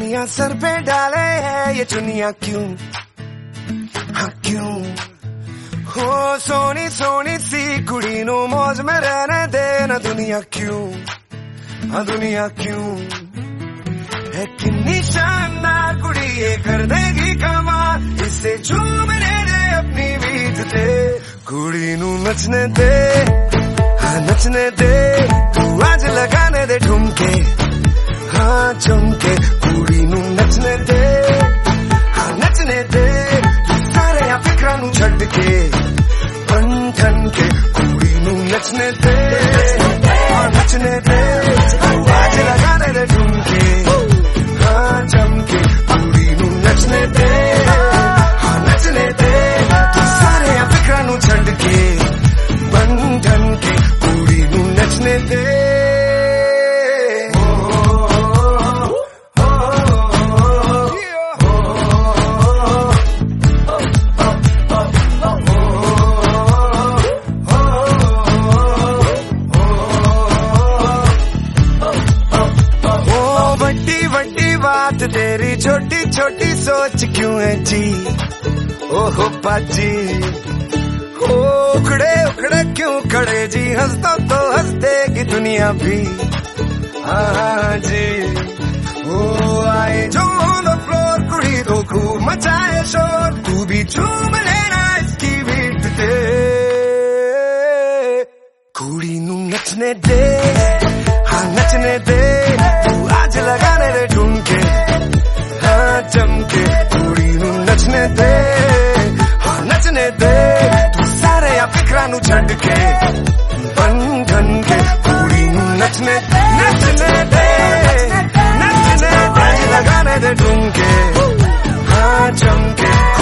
दुनिया सर पे डाले है ये चुनिया क्यों, हाँ क्यों। हो सोनी सोनी सी कुड़ी नु मौज में रहने देना दुनिया क्यों, हाँ दुनिया क्यों। है कितनी शानदार कुड़ी ये कर देगी कमाल, इससे झूमने दे अपनी बीत ते। कुड़ी नु नचने दे, हाँ नचने दे, तू आज लगाने दे ठुमके, हाँ चमके। कुड़ी नु नचने दे, हाँ नचने दे, तू सारे फिक्रा नु छड़ के बन ठन के। कुड़ी नु नचने दे, हाँ नचने दे, तू आज लगाने दे ठुमके, हाँ चमके। कुड़ी नु नचने दे, हाँ नचने दे, तू सारे फिक्रा नु छड़ के बन ठन के। कुड़ी नु नचने दे। बात तेरी छोटी छोटी सोच क्यों है जी, ओहो पाजी। उखड़े उखड़े क्यों खड़े जी, हंस तो हंस देगी दुनिया भी, हाँ जी। ओ आए जो ऑन द फ्लोर कुड़ी तो खूब मचाए शोर, तू भी झूम लेना इसकी बीट ते। कुड़ी नु नचने दे, हाँ नचने दे, तू आज लगाने दे ठुमके, हाँ चमके। कुड़ी नु नचने दे, हाँ नचने दे, तू सारे फिक्रा नु छड़ के बन ठन के। कुड़ी नु नचने नचने दे, नचने दे, लगाने दे ठुमके, हाँ चमके।